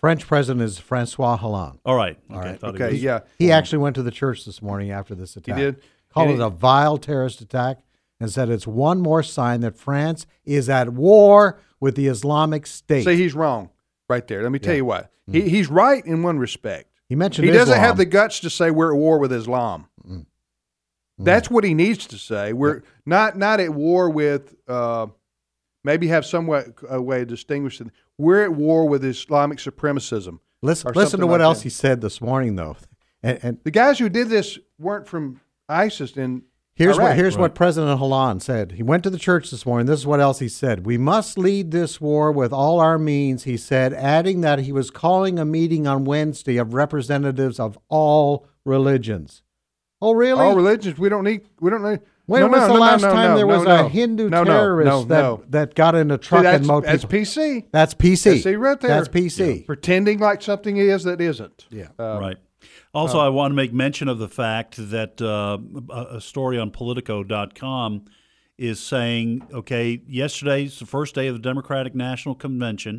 French president is Francois Hollande. All right. All Okay. right. I thought Okay, he was- yeah. He actually went to the church this morning after this attack. He did? Called And it he- a vile terrorist attack and said it's one more sign that France is at war with the Islamic State. See, he's wrong right there. Let me tell Yeah. you what. He, he's right in one respect. He mentioned He doesn't Islam. have the guts to say we're at war with Islam. Mm. That's what he needs to say. We're not not at war with. Uh, maybe have some way, a way to distinguish it. We're at war with Islamic supremacism. Listen, or listen something to what like else that. he said this morning, though. And, and The guys who did this weren't from ISIS in here's Iraq. what here's what President Hollande said. He went to the church this morning. This is what else he said. We must lead this war with all our means, he said, adding that he was calling a meeting on Wednesday of representatives of all religions. Oh, really? All religions. We don't need. We don't need. When no, was no, the no, last no, time no, there no, was no. a Hindu No, no, terrorist no, that no. that got in a See, truck that's, and mowed that's people? P C. That's P C. That's see right there. That's P C. Pretending like something is that isn't. Yeah. Uh, Right. Also, I want to make mention of the fact that uh, a a story on Politico dot com is saying, okay, yesterday's the first day of the Democratic National Convention,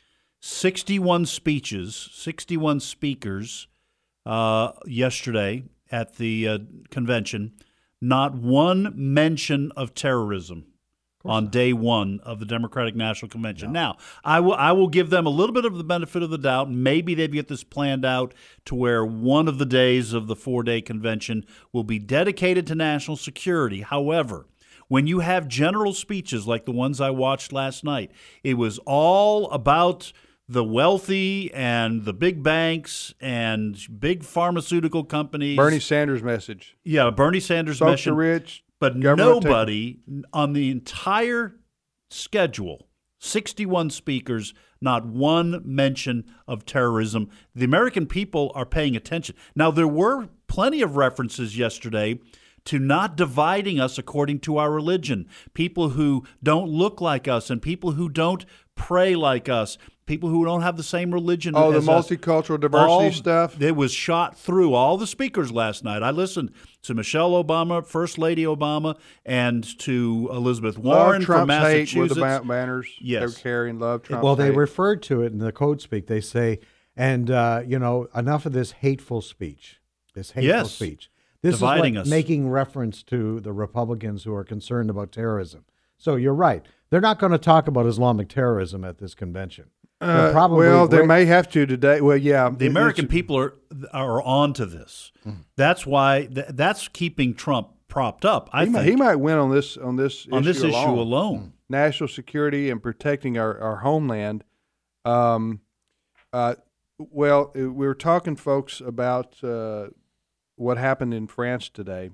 sixty-one speeches, sixty-one speakers uh, yesterday at the uh, convention, not one mention of terrorism on day one of the Democratic National Convention. No. Now, I will I will give them a little bit of the benefit of the doubt. Maybe they get this planned out to where one of the days of the four-day convention will be dedicated to national security. However, when you have general speeches like the ones I watched last night, it was all about the wealthy and the big banks and big pharmaceutical companies. Bernie Sanders' message. Yeah, Bernie Sanders' Folks message. are rich. But government take- nobody on the entire schedule, sixty-one speakers, not one mention of terrorism. The American people are paying attention. Now, there were plenty of references yesterday to not dividing us according to our religion. People who don't look like us and people who don't pray like us, people who don't have the same religion Oh, the as us. multicultural diversity All- stuff? It was shot through all the speakers last night. I listened to Michelle Obama, First Lady Obama, and to Elizabeth Warren Love from Trump's hate with Massachusetts. the ba- banners. Yes. They're carrying love Trump's Well, they hate. referred to it in the code speak. They say, and, uh, you know, enough of this hateful speech, this hateful Yes. speech. This Dividing is what, us. making reference to the Republicans who are concerned about terrorism. So you're right. They're not going to talk about Islamic terrorism at this convention. They're Uh, probably well, they wait- may have to today. Well, yeah. The American people are are on to this. That's why th- that's keeping Trump propped up. I he, might, think he might win on this on this on issue this issue alone. alone. National security and protecting our, our homeland. Um, uh, well, uh, we were talking, folks, about uh, what happened in France today,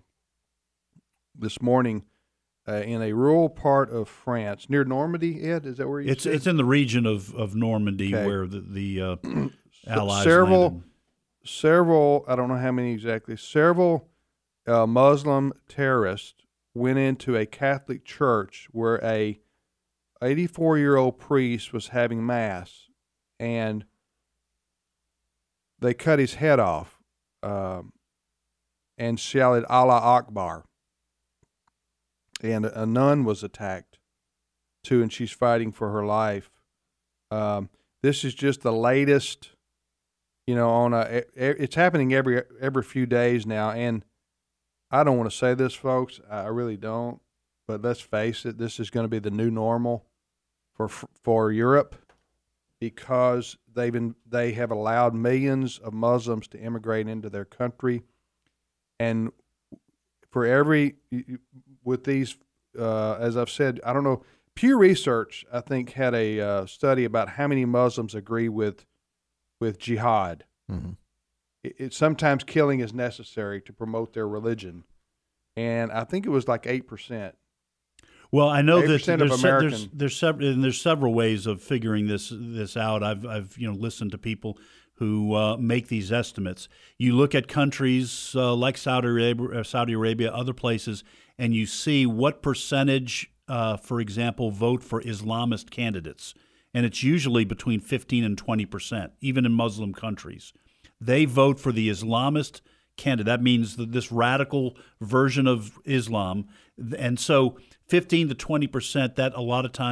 this morning, uh, in a rural part of France near Normandy. Ed, is that where you? It's said? it's in the region of, of Normandy Okay. where the, the uh, Allies several, landed. several. I don't know how many exactly. Several uh, Muslim terrorists went into a Catholic church where a eighty-four-year-old priest was having mass, and they cut his head off um, and shouted Allah Akbar. And a nun was attacked too, and she's fighting for her life. Um, this is just the latest, you know, on a, it's happening every every few days now, and I don't want to say this, folks, I really don't, but let's face it, this is going to be the new normal for for Europe, because they've been they have allowed millions of Muslims to immigrate into their country, and for every with these, uh, as I've said, I don't know. Pew Research, I think, had a uh, study about how many Muslims agree with with jihad. Mm-hmm. It, it sometimes killing is necessary to promote their religion, and I think it was like eight percent. Well, I know that eight percent of there's, se- American. there's there's several and there's several ways of figuring this this out. I've I've you know listened to people who uh, make these estimates. You look at countries uh, like Saudi Arabia, Saudi Arabia, other places, and you see what percentage, uh, for example, vote for Islamist candidates, and it's usually between fifteen and twenty percent, even in Muslim countries. They vote for the Islamist candidate. That means that this radical version of Islam, and so fifteen to twenty percent, that a lot of times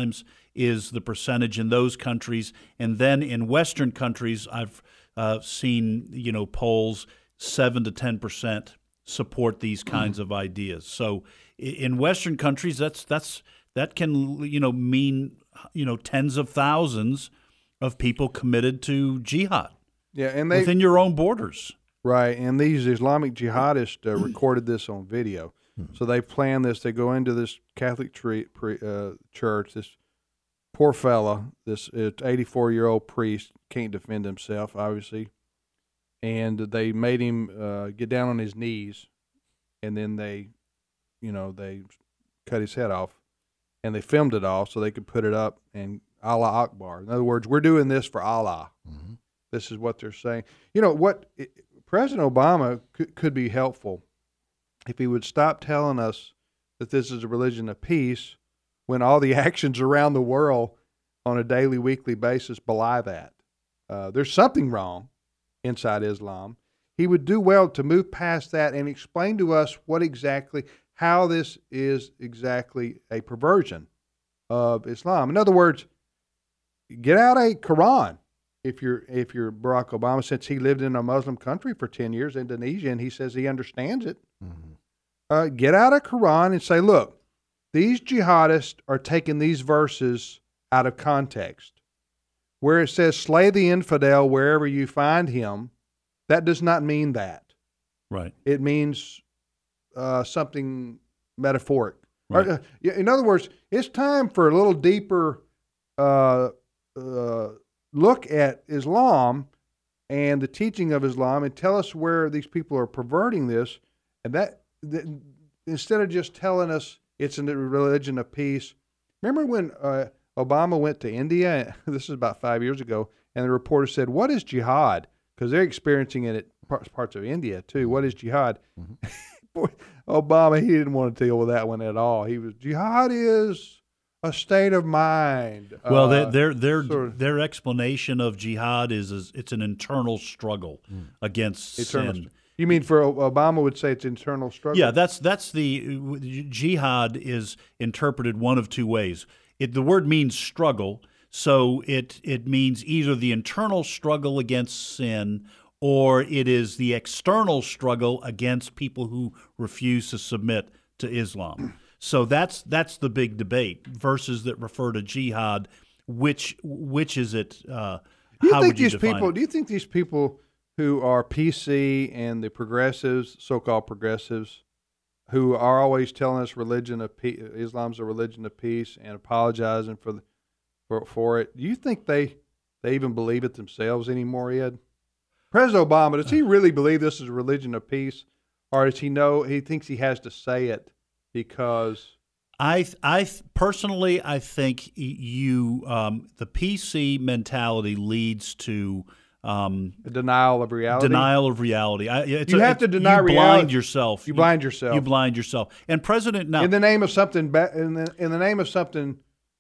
is the percentage in those countries. And then in Western countries, I've uh, seen, you know, polls seven to ten percent support these kinds mm. of ideas. So in Western countries, that's that's that can, you know, mean, you know, tens of thousands of people committed to jihad. Yeah, and they, within your own borders. Right, and these Islamic jihadists uh, recorded this on video. So they plan this. They go into this Catholic tree, pre, uh, church. This poor fella, this eighty-four-year-old priest, can't defend himself, obviously. And they made him uh, get down on his knees, and then they, you know, they cut his head off, and they filmed it all so they could put it up and Allah Akbar. In other words, we're doing this for Allah. Mm-hmm. This is what they're saying. You know what? It, President Obama could, could be helpful if he would stop telling us that this is a religion of peace when all the actions around the world on a daily, weekly basis belie that. Uh, there's something wrong inside Islam. He would do well to move past that and explain to us what exactly, how this is exactly a perversion of Islam. In other words, get out a Quran. If you're if you're Barack Obama, since he lived in a Muslim country for ten years, Indonesia, and he says he understands it, mm-hmm. uh, get out a Quran and say, look, these jihadists are taking these verses out of context. Where it says slay the infidel wherever you find him, that does not mean that. Right. It means uh, something metaphoric. Right. Or, uh, in other words, it's time for a little deeper uh, uh, look at Islam and the teaching of Islam and tell us where these people are perverting this. And that, that instead of just telling us it's a religion of peace. Remember when uh, Obama went to India? This is about five years ago. And the reporter said, what is jihad? Because they're experiencing it at parts of India too. What is jihad? Mm-hmm. Boy, Obama, he didn't want to deal with that one at all. He was, jihad is a state of mind. Well, uh, their their sort of, their explanation of jihad is, is it's an internal struggle mm. against internal sin. St- you mean for Obama would say it's internal struggle? Yeah, that's that's the jihad is interpreted one of two ways. It, the word means struggle, so it it means either the internal struggle against sin or it is the external struggle against people who refuse to submit to Islam. So that's that's the big debate. Verses that refer to jihad, which which is it? Uh, do you how think would you these define people? it? Do you think these people who are P C and the progressives, so-called progressives, who are always telling us religion of pe- Islam's a religion of peace and apologizing for the, for for it, do you think they they even believe it themselves anymore, Ed? President Obama, does he really believe this is a religion of peace, or does he know he thinks he has to say it? Because I, I personally, I think you um, the P C mentality leads to um, a denial of reality. Denial of reality. I, it's you a, have to it, deny you reality. Blind yourself. You blind yourself. You, you blind yourself. And President now in the name of something. In the in the name of something.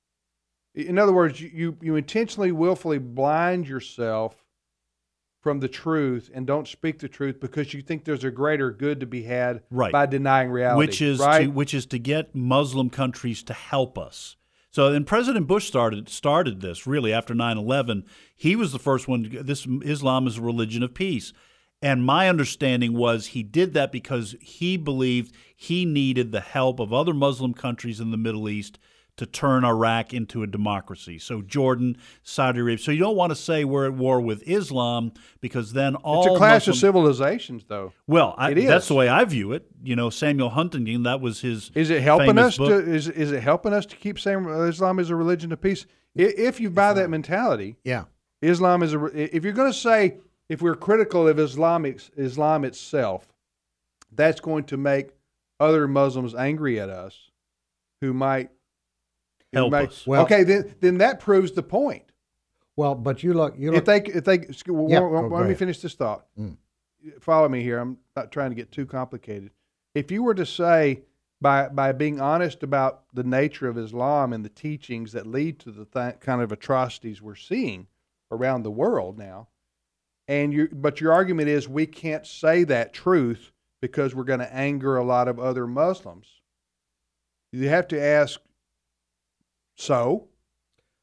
In other words, you you intentionally, willfully blind yourself from the truth and don't speak the truth because you think there's a greater good to be had right. by denying reality. Which is right? to, which is to get Muslim countries to help us. So then President Bush started started this really after nine eleven. He was the first one. To, this Islam is a religion of peace. And my understanding was he did that because he believed he needed the help of other Muslim countries in the Middle East to turn Iraq into a democracy. So Jordan, Saudi Arabia. So you don't want to say we're at war with Islam because then all It's a clash Muslim, of civilizations, though. Well, I, it is. that's the way I view it. You know, Samuel Huntington, that was his Is it helping famous us book. to is is it helping us to keep saying Islam is a religion of peace? If you buy that mentality, yeah. Islam is a if you're going to say if we're critical of Islamic Islam itself, that's going to make other Muslims angry at us who might help might, us. Well, okay, then then that proves the point. Well, but you look, you look if they if they well, yeah, well, go, let go me ahead. finish this thought. Mm. Follow me here. I'm not trying to get too complicated. If you were to say by by being honest about the nature of Islam and the teachings that lead to the th- kind of atrocities we're seeing around the world now, and you but your argument is we can't say that truth because we're going to anger a lot of other Muslims. You have to ask. So,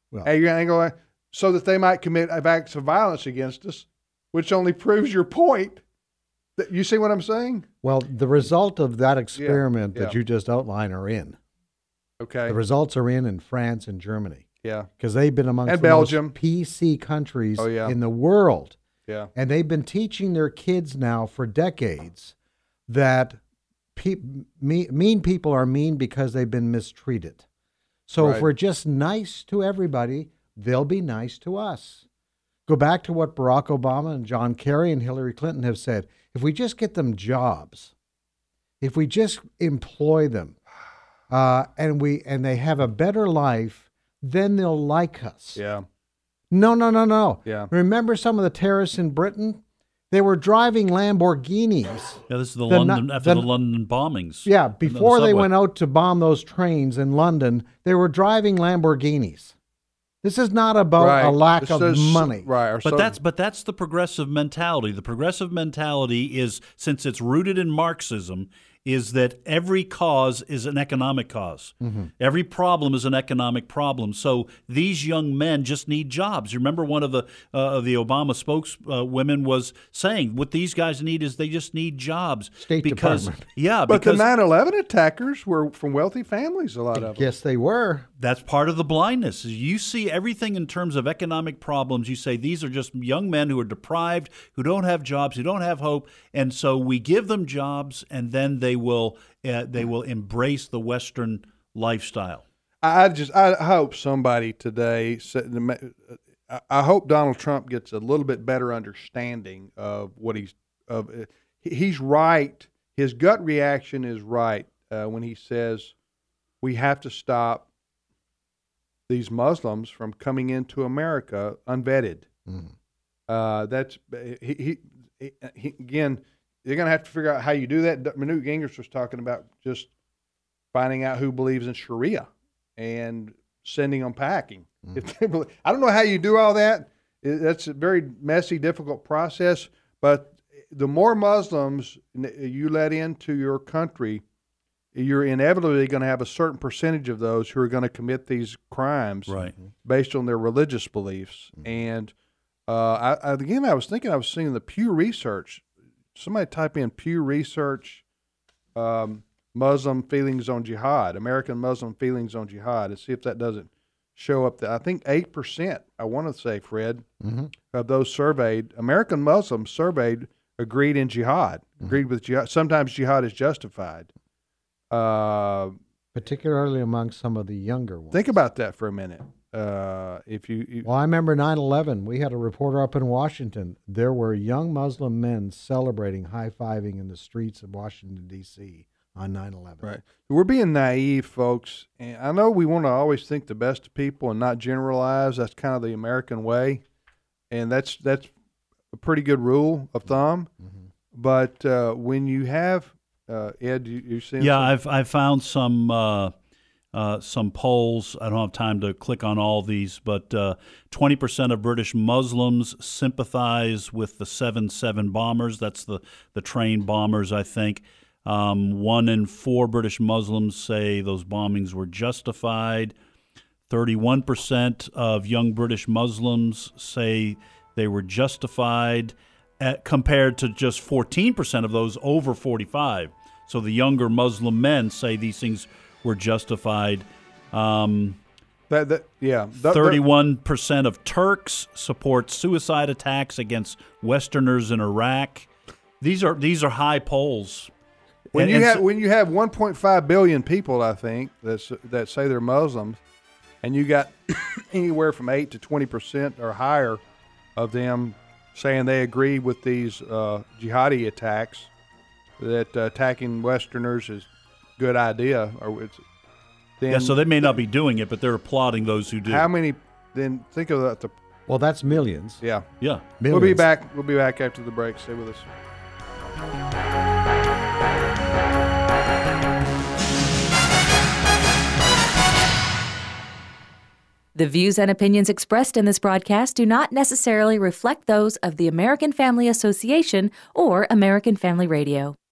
Well, hey, you ain't gonna, so that they might commit acts of violence against us, which only proves your point. That, you see what I'm saying? Well, the result of that experiment yeah, yeah. that you just outlined are in. Okay. The results are in in France and Germany. Yeah. Because they've been amongst and the Belgium. most P C countries oh, yeah. in the world. Yeah. And they've been teaching their kids now for decades that pe- me- mean people are mean because they've been mistreated. So right. if we're just nice to everybody, they'll be nice to us. Go back to what Barack Obama and John Kerry and Hillary Clinton have said. If we just get them jobs, if we just employ them, uh, and we and they have a better life, then they'll like us. Yeah. No, no, no, no. Yeah. Remember some of the terrorists in Britain? They were driving Lamborghinis. Yeah, this is the, the London the, after the, the London bombings. Yeah, before the they went out to bomb those trains in London, they were driving Lamborghinis. This is not about right. a lack this of is, money. Right. But so, that's but that's the progressive mentality. The progressive mentality is, since it's rooted in Marxism, is that every cause is an economic cause. Mm-hmm. Every problem is an economic problem. So these young men just need jobs. You remember one of the uh, the Obama spokeswomen uh, was saying what these guys need is they just need jobs. State because, Department. Yeah, but because the nine eleven attackers were from wealthy families, a lot of them. Yes, they were. That's part of the blindness. You see everything in terms of economic problems. You say these are just young men who are deprived, who don't have jobs, who don't have hope, and so we give them jobs, and then they will uh, they will embrace the Western lifestyle. I just I hope somebody today. I hope Donald Trump gets a little bit better understanding of what he's of. He's right. His gut reaction is right uh, when he says we have to stop these Muslims from coming into America unvetted. Mm. Uh, that's he, he, he again. You're going to have to figure out how you do that. Manute Gingrich was talking about just finding out who believes in Sharia and sending them packing. Mm. If they believe, I don't know how you do all that. It, that's a very messy, difficult process. But the more Muslims you let into your country, you're inevitably going to have a certain percentage of those who are going to commit these crimes right. based on their religious beliefs. Mm. And uh, I, again, I was thinking, I was seeing the Pew Research. Somebody type in Pew Research um, Muslim feelings on jihad, American Muslim feelings on jihad, and see if that doesn't show up there. I think eight percent, I want to say, Fred, mm-hmm. of those surveyed, American Muslims surveyed, agreed in jihad, mm-hmm. agreed with jihad. Sometimes jihad is justified. Uh, Particularly among some of the younger ones. Think about that for a minute. Uh, if you, you well, I remember nine eleven. We had a reporter up in Washington. There were young Muslim men celebrating, high-fiving in the streets of Washington, D C on nine eleven. Right. We're being naive, folks. And I know we want to always think the best of people and not generalize. That's kind of the American way. And that's that's a pretty good rule of thumb. Mm-hmm. But uh, when you have, uh, Ed, you, you seen Yeah, some? I've, I've found some... Uh, Uh, some polls. I don't have time to click on all these, but uh, twenty percent of British Muslims sympathize with the seven seven bombers. That's the, the train bombers, I think. Um, one in four British Muslims say those bombings were justified. thirty-one percent of young British Muslims say they were justified, at, compared to just fourteen percent of those over forty-five. So the younger Muslim men say these things were justified. Um, that, that, yeah. That, thirty-one percent of Turks support suicide attacks against Westerners in Iraq. These are these are high polls. When and, you and have so, when you have one point five billion people, I think that's, that say they're Muslims, and you got anywhere from eight to twenty percent or higher of them saying they agree with these uh, jihadi attacks, that uh, attacking Westerners is good idea, or it's then, yeah. So they may not be doing it, but they're applauding those who do. How many? Then think of that. The well, that's millions. Yeah, yeah. Millions. We'll be back. We'll be back after the break. Stay with us. The views and opinions expressed in this broadcast do not necessarily reflect those of the American Family Association or American Family Radio.